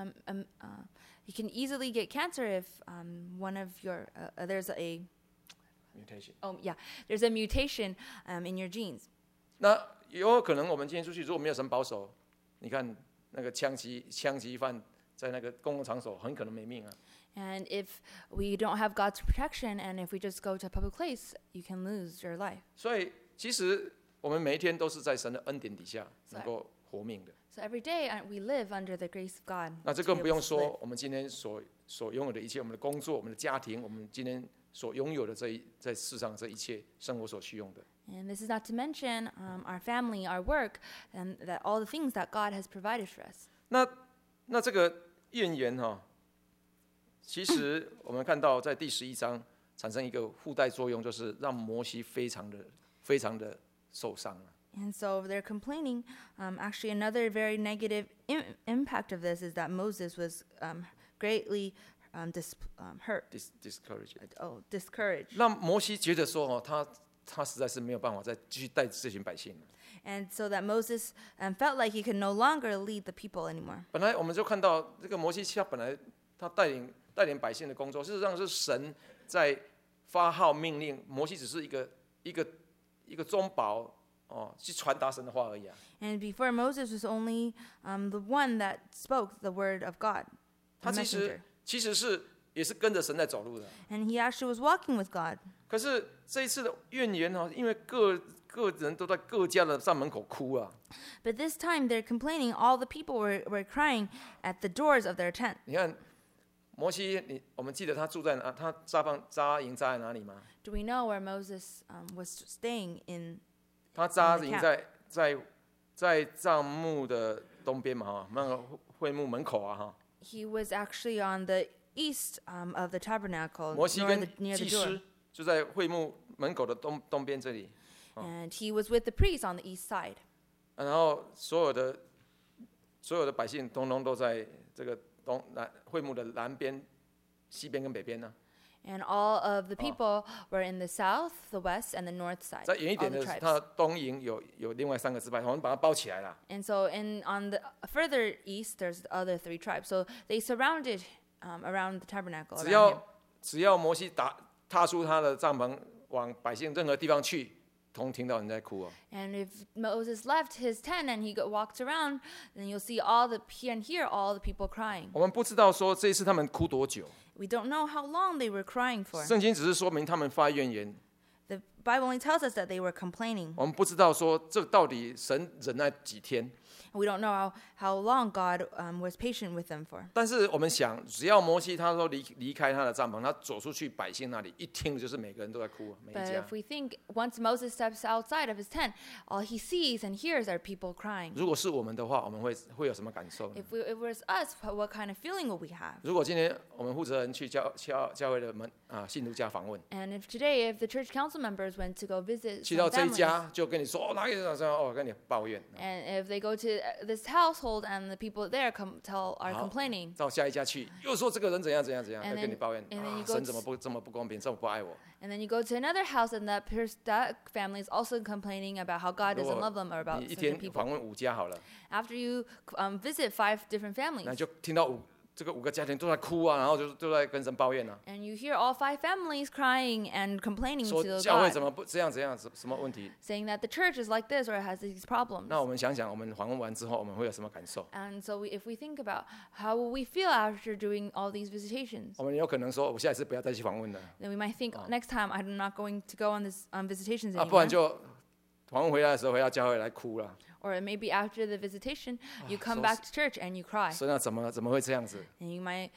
you can easily get cancer if one of your there's a mutation。 there's a mutation in your genes. 那有可能我们今天出去，如果没有神保守，你看那个枪击犯在那个公共场所很可能没命啊。 And if we don't have God's protection, and if we just go to a public place, you can lose your life. 所以其实我们每一天都是在神的恩典底下能够活命的。 So every day we live under the grace of God. 那这 to 更 be 不 able 用 to live. 说，我们今天所拥有的一切，我们的工作、我们的家庭，我们今天所拥有的在世上这一切生活所需用的。 And this is not to mention our family, our work, and that all the things that God has provided for us. 那这个怨言其实我们看到在第11章产生一个附带作用，就是让摩西非常的受伤了。 And so they're complaining. Actually, another very negative impact of this is that Moses was greatly hurt, discouraged. 让摩西觉得说他实在是没有办法再继续带这群百姓了。 And so that Moses felt like he could no longer lead the people anymore. 本来我们就看到这个摩西，他本来他带领百姓的工作，事实上是神在发号命令，摩西只是一个中保， 去传达神的话而已啊。 And before Moses was only the one that spoke the word of God, 他 the 其 messenger. 实也是跟着神在走路的。 And he actually was walking with God. 可是这一次的怨言因为各人都在各家的站门口哭啊。 But this time they're complaining. All the people were crying at the doors of their tent. 你看摩西，我们记得他住在哪？他扎营在哪里吗？ Do we know where Moses was staying in? 他扎营在帐幕的东边嘛，那个会幕门口啊， He was actually on the east of the tabernacle, 摩西跟 near the 祭 door. 司就在会幕门口的东边这里， And he was with the priests on the east side. 然后所有的百姓通通都在这个会幕的南边、西边跟北边呢。 And all of the people were in the south, the west, and the north side. 再远一 All 点 the 的， tribes. 它的东营有另外3个支派，我们把它包起来了。 And so on the further east, there's the other 3 tribes. So they surrounded around the tabernacle. 只要摩西踏出他的帐篷，往百姓任何地方去，听到人在哭哦。 And if Moses left his tent and he walked around, then you'll see hear all the people crying. 我们不知道说这一次他们哭多久， We don't know how long they were crying for. 圣经只是说明他们发怨言。 The Bible only tells us that they were complaining. 我们不知道说这到底神忍耐几天， We don't know how long God was patient with them for. 但是我们想，只要摩西他说离开他的帐篷，他走出去百姓那里，一听就是每个人都在哭，每一 But 家 if。we think once Moses steps outside of his tent, all he sees and hears are people crying. 如果是我们的话，我们会有什么感受呢？ If it was us, what kind of feeling would we have? 如果今天我们负责人去教会的信徒家访问， And if the church council members went to go visit 去 some 到这一 families, 家就跟你说哪里跟你抱怨， and if they go to this household and the people there are complaining, 到下一家去又说这个人怎样， And 要跟你抱怨 then you go 神怎么这么不公平，这么不爱我。 and then you go to another house and that family is also complaining about how God 如 doesn't 果 love them or about 你一 certain 天 people. 访问5家好了， After you visit 5 different 那 families, 就听到这个5个家庭都在哭啊，然后都在跟神抱怨啊， and you hear all 5 families crying and complaining 说 to 教会 God, 怎么不这样什么问题？ saying that the church is like this or has these problems. 那我们想想，我们访问完之后，我们会有什么感受？ And so if we think about how will we feel after doing all these visitations, 我们有可能说，我下一次不要再去访问了， then we might think next time I'm not going to go on this visitations 不然 anymore. 就访问回来的时候回到教会来哭了。 Or maybe after the visitation, you come so back to church and you cry. 神啊，怎么会这样子？ And you might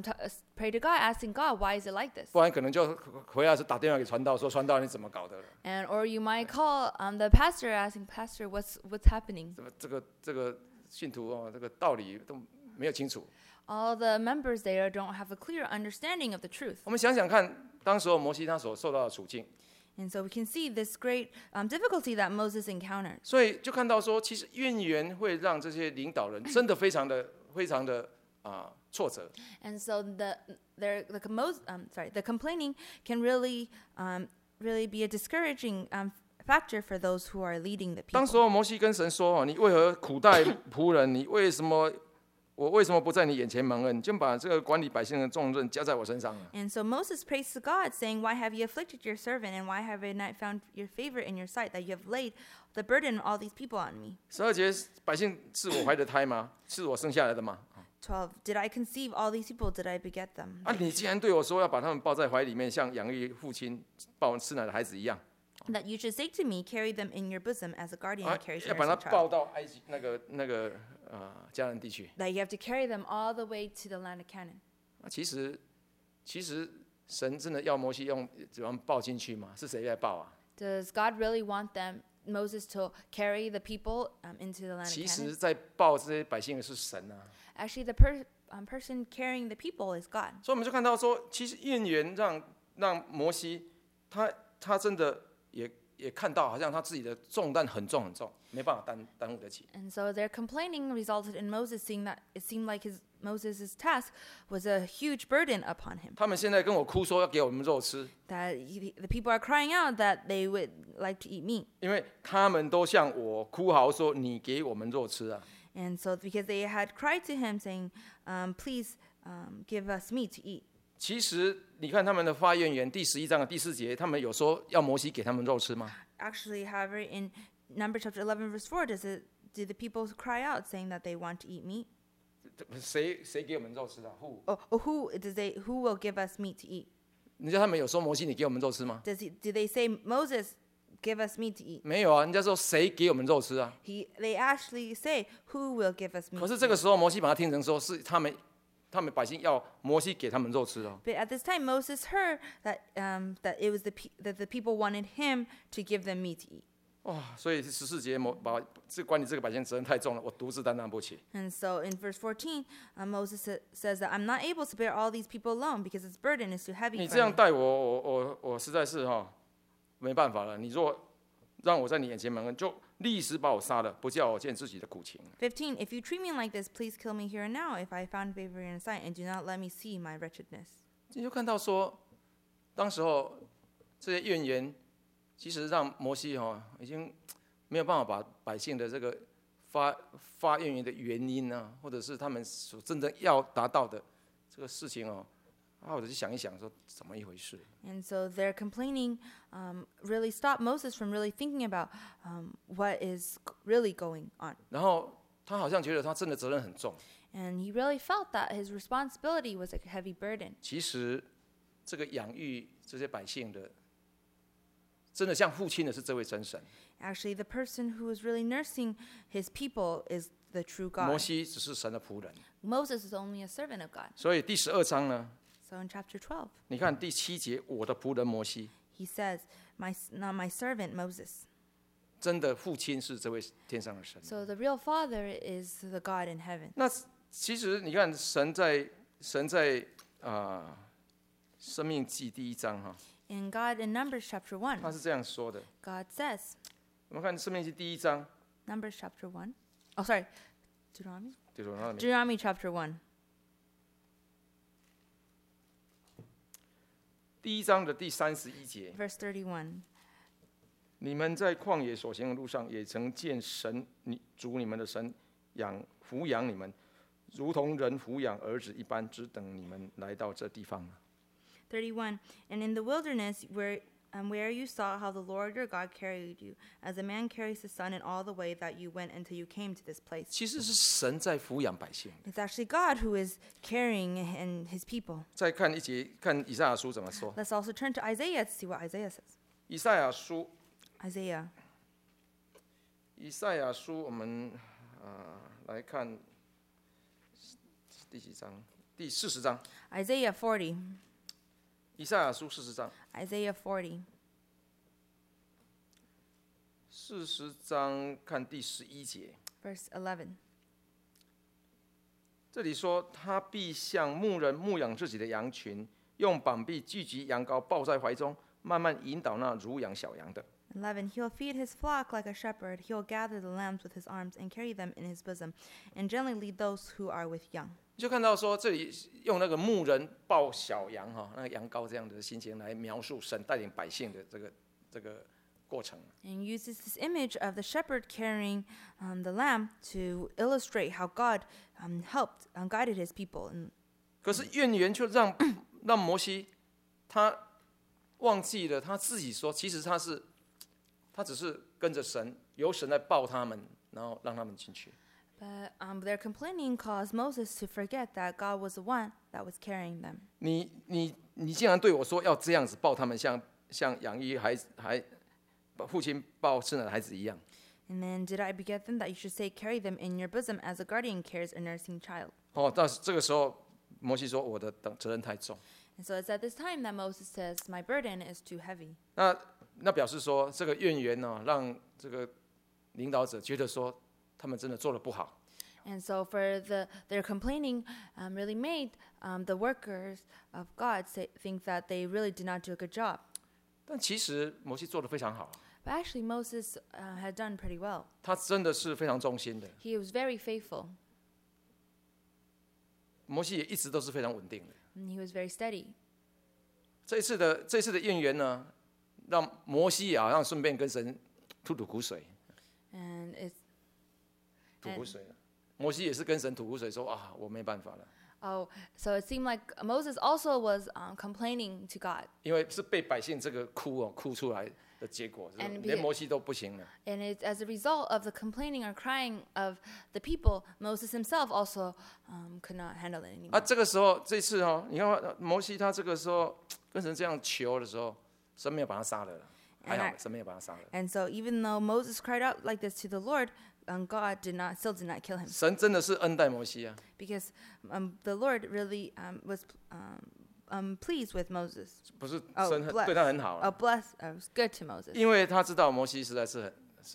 pray to God, asking God, why is it like this? 不然可能就回来是打电话给传道，说传道你怎么搞的了？ Or you might call the pastor, asking Pastor, what's happening? 这个信徒这个道理都没有清楚。 All the members there don't have a clear understanding of the truth. 我们想想看，当时候摩西他所受到的处境， And so we can see this great difficulty that Moses encountered. 所以就看到说，其实怨言会让这些领导人真的非常的挫折。 And so the complaining can really be a discouraging factor for those who are leading the 当时 people. 候摩西跟神说：“你为何苦待仆人？我为什么不在你眼前蒙恩？就把这个管理百姓的重任加在我身上了。” And so Moses prays to God, saying, "Why have you afflicted your servant, and why have I not found your favor in your sight, that you have laid the burden of all these people on me?" 12节，百姓是我怀的胎吗？是我生下来的吗？ 12. Did I conceive all these people? Did I beget them? 你既然对我说要把他们抱在怀里面，像养育父亲抱吃奶的孩子一样， That you should say to me, carry them in your bosom as a guardian carries 要 a 把他 nursing 抱 child. 到埃及那个迦南地区。 That you have to carry them all the way to the land of Canaan. 其实神真的要摩西怎么抱进去吗？是谁在抱啊？ Does God really want Moses to carry the people into the land 其 of 实， Canaan? 在抱这些百姓的是神啊。 Actually, the person carrying the people is God. 所以我们就看到说，其实怨言让摩西他真的也看到，好像他自己的重担很重，没办法担负得起。 And so their complaining resulted in Moses seeing that it seemed like Moses' task was a huge burden upon him. 他们现在跟我哭说要给我们肉吃， That the people are crying out that they would like to eat meat. 因为他们都向我哭嚎说：“你给我们肉吃啊！” And so because they had cried to him saying, please give us meat to eat. 其实你看他们的发怨言，第11章的第4节，他们有说要摩西给他们肉吃吗？ Actually, however, in Numbers chapter 11 verse 4, do the people cry out saying that they want to eat meat? 谁给我们肉吃的？Who？ Who will give us meat to eat? 你知道他们有说摩西，你给我们肉吃吗？ Do they say, Moses, give us meat to eat? 没有啊，人家说谁给我们肉吃啊？ They actually say, who will give us meat 可 to 是这 eat? 个时候，摩西把它听成说是他们百姓要摩西给他们肉吃哦。 But at this time, Moses heard that it was that the people wanted him to give them meat to eat. 哇，所以14节把这管理这个百姓责任太重了，我独自担当不起。 And so in verse 14, Moses says that I'm not able to bear all these people alone because its burden is too heavy 你 for 这样 me. 带我实在是没办法了。你若让我在你眼前蒙恩，就立时把我杀了，不叫我见自己的苦情。 15, if you treat me like this, please kill me here and now if I found favor in your sight, and do not let me see my wretchedness. 你就看到说，当时候这些怨言，其实让摩西已经没有办法把百姓的这个发怨言的原因啊，或者是他们所真正要达到的这个事情我就去想一想说怎么一回事。 And so their complaining really stopped Moses from really thinking about what is really going on. 然后他好像觉得他真的责任很重， And he really felt that his responsibility was a heavy burden. 其实这个养育这些百姓的，真的像父亲的是这位真神。 Actually, the person who is really nursing his people is the true 摩 God. 西只是神的仆人。 Moses is only a servant of God. 所以第12章呢， So in chapter 12, 你看第7节，我的仆人摩西， he says, not my servant Moses. 真的父亲是这位天上的神。 So the real father is the God in heaven. 那其实你看神在生命记第1章 In God in Numbers chapter 1, 他是这样说的。 God says, 我们看生命记第1章， Numbers chapter 1. Oh, sorry. Deuteronomy? 就是那里 Deuteronomy chapter 1. 第1章的第31节， Verse 31. 你们在旷野所行的路上，也曾见神主你们的神抚养你们，如同人抚养儿子一般，只等你们来到这地方了。 31. And in the wilderness where you saw how the Lord your God carried you, as a man carries his son in all the way that you went until you came to this place. 其实是神在抚养百姓。 It's actually God who is carrying his people. 再看一节，看以赛亚书怎么说。 Let's also turn to Isaiah to see what Isaiah says. 以赛亚书， Isaiah. 我们来看第几章？第40章。 Isaiah 40. 以赛亚书40章。 Isaiah 40. 40章看第11节， Verse 11. 这里说他必像牧人牧养自己的羊群，用膀臂聚集羊羔，抱在怀中，慢慢引导那乳养小羊的。 11. He will feed his flock like a shepherd. He will gather the lambs with his arms and carry them in his bosom, and gently lead those who are with young. 就看到说这里用那个牧人抱小羊那个羊羔这样的心情来描述神带领百姓的这个过程。 And uses this image of the shepherd carrying the lamb to illustrate how God guided his people. And 可是怨言就让摩西他忘记了他自己说，其实他只是跟着神，由神来抱他们，然后让他们进去。 But their complaining caused Moses to forget that God was the one that was carrying them. 你竟然对我说要这样子抱他们，像养育父亲抱生的孩子一样。 And then did I beget them that you should say, carry them in your bosom as a guardian carries a nursing child? 但是这个时候摩西说我的责任太重。 And so it's at this time that Moses says, my burden is too heavy. 那表示说这个怨言让这个领导者觉得说他们真的做得不好。 And so for their complaining really made the workers of God think that they really did not do a good job. 但其实摩西做得非常好， But actually Moses had done pretty well. 他真的是非常忠心的。 He was very faithful. 摩西也一直都是非常稳定的。 And he was very steady. 这一次的怨言呢，让摩西好像顺便跟神吐苦水， And it's 吐苦水了。摩西也是跟神吐苦水说我没办法了。 Oh, so it seemed like Moses also was complaining to God. 因为是被百姓这个哭出来的结果， And 连摩西都不行了。 And it's as a result of the complaining or crying of the people, Moses himself also could not handle it anymore. 这个时候，这次你看摩西他这个时候跟神这样求的时候，神没有把他杀了，还好神没有把他杀了。 And so even though Moses cried out like this to the Lord, God still did not kill him. 神真的是恩待摩西啊， Because the Lord really was pleased with Moses. 不是 Oh, 神 bless. 对他很好 Oh, was good to Moses. 因为他知道摩西实在是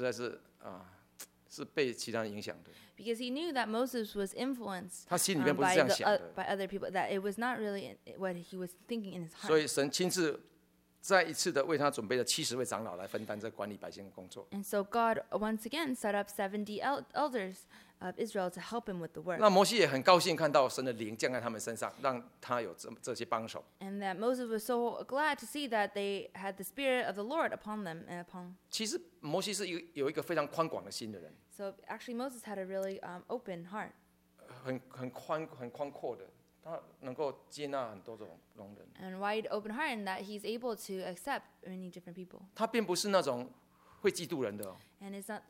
是被其他人影响的， Because he knew that Moses was influenced 他心里面不是这样想的， by other people, that it was not really what he was thinking in his 所 heart. 以神亲自再一次的为他准备了70位长老来分担这管理百姓的工作。 And so God once again set up 70 elders of Israel to help him with the work. 那摩西也很高兴看到神的灵降在他们身上，让他有这些帮手。 And that Moses was so glad to see that they had the Spirit of the Lord upon them and upon. 其实摩西是有一个非常宽广的心的人， So actually Moses had a really open heart. 很宽阔的，他能够接纳很多种人。 And wide open heart in that he's able to accept many different people. 他并不是那种会嫉妒人的哦。 And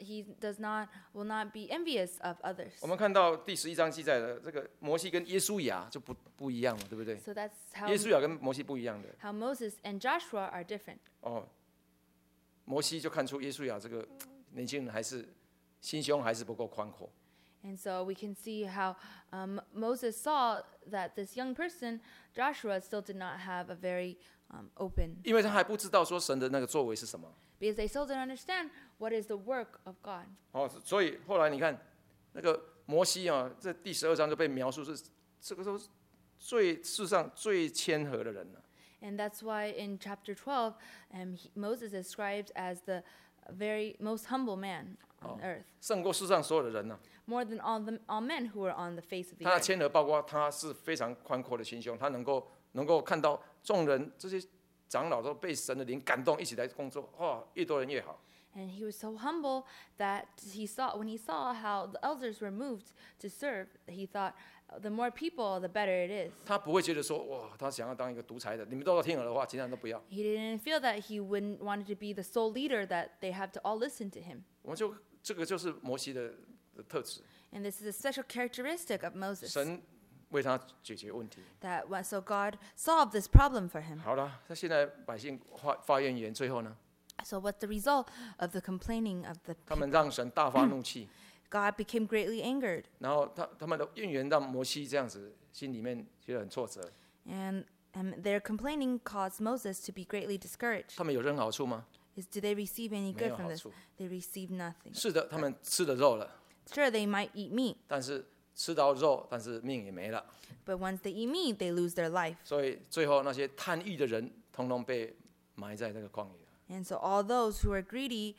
will not be envious of others. 我们看到第11章记载的这个摩西跟耶稣亚就不一样了，对不对？ So that's 耶稣亚跟摩西不一样的 how Moses and Joshua are different. 哦。摩西就看出耶稣亚这个年轻人心胸还是不够宽阔。 And so we can see how Moses saw that this young person, Joshua, still did not have a very open, 因为他还不知道说神的那个作为是什么 because they still didn't understand what is the work of God. 哦，所以后来你看那个摩西这第12章就被描述是这个时候世上最谦和的人了。 And that's why in chapter 12, Moses is described as the very most humble man on earth, 胜过世上所有的人呢、 more than all men who are on the face of the 他的 earth. 谦和包括他是非常宽阔的心胸，他能够看到众人这些长老都被神的灵感动，一起来工作，哇，越多人越好。 And he was so humble that when he saw how the elders were moved to serve, he thought, the more people, the better it is. 他不会觉得说，哇，他想要当一个独裁的，你们都要听我的话，其他人都不要。 He didn't feel that he wouldn't want to be the sole leader, that they have to all listen to him. 这个就是摩西的特质， And this is a special characteristic of Moses. 神为他解决问题。 So God solved this problem for him. 好了，那现在百姓发怨言，最后呢， So what's the result of the complaining of the 他们让神大发怒气， God became greatly angered, 然后他们的怨言让摩西这样子心里面觉得很挫折。 and their complaining caused Moses to be greatly discouraged. 他们有任何好处吗？ Do they receive any 没 good 有 from 好 this? 处。 They receive nothing. 是的，他们吃了肉了， Sure, they might eat meat, 但是吃到肉，但是命也没了。 but once they eat meat, they lose their life. 所以最后那些贪欲的人，通通被埋在这个旷野。 And so all those who were greedy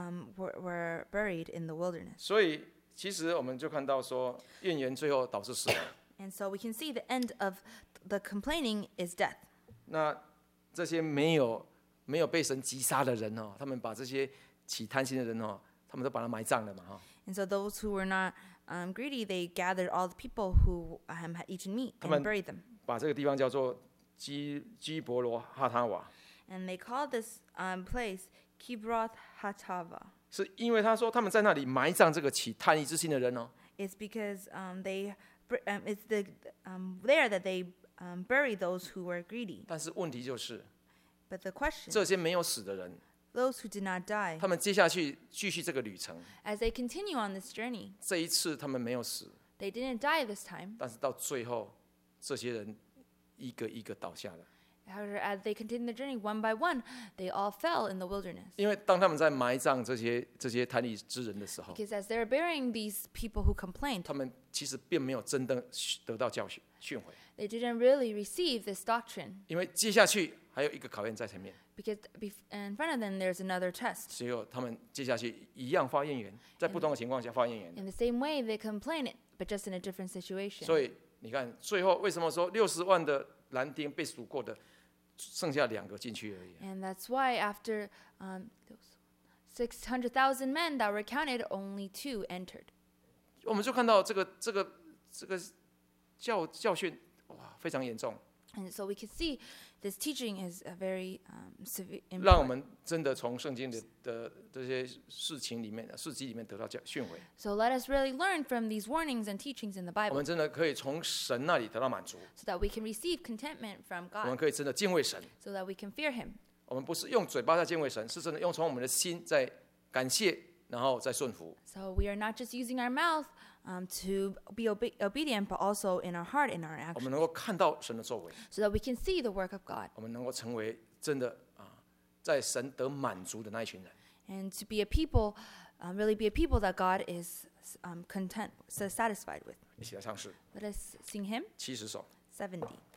were buried in the wilderness. 所以其实我们就看到说，怨言最后导致死亡。 And so we can see the end of the complaining is death. 那这些没有被神击杀的人他们把这些起贪心的人他们都把他埋葬了嘛 And so those who were not greedy, they gathered all the people who had eaten meat and buried them. 把这个地方叫做基伯罗哈他瓦， And they called this place Kibroth Hatava. 是因为他说他们在那里埋葬这个起贪欲之心的人 It's because it's there that they bury those who were greedy. 但是问题就是， But the question, 这些没有死的人， those who did not die, 他们接下去继续这个旅程。 as they continue on this journey, 这一次他们没有死， they didn't die this time. 但是到最后，这些人一个一个倒下了。 However, as they continued the journey one by one, they all fell in the wilderness. 因为当他们在埋葬这些贪欲之人的时候， Because as they were burying these people who complained, 他们其实并没有真正得到教训训诲， they didn't really receive this doctrine. 因为接下去还有一个考验在前面， Because in front of them, there's another test. 所以他们接下去一样发怨言，在不同的情况下发怨言。 In the same way, they complain it, but just in a different situation. 所以你看，最后为什么说60万的男丁被数过的，剩下2个进去而已？ And that's why after 600,000 men that were counted, only 2 entered. 我们就看到这个教训哇非常严重， And so we can see this teaching is a very severe. 让我们真的从圣经的这些事迹里面得到训诲。 So let us really learn from these warnings and teachings in the 我 Bible 们真的可以从神那里得到满足， so that we can receive contentment from 我们 God, 可以真的敬畏神。 so that we can fear Him. 我们不是用嘴巴在敬畏神，是真的用从我们的心在感谢，然后再顺服。 So we are not just using our mouth to be obedient, but also in our heart, in our 我们 action, 能够看到神的作为， so that we can see the work of God 我们能够成为真的在神得满足的那一群人。 and to be a people, really be a people that God is content, satisfied with. 一起来唱诗 Let us sing hymn 70首。 70.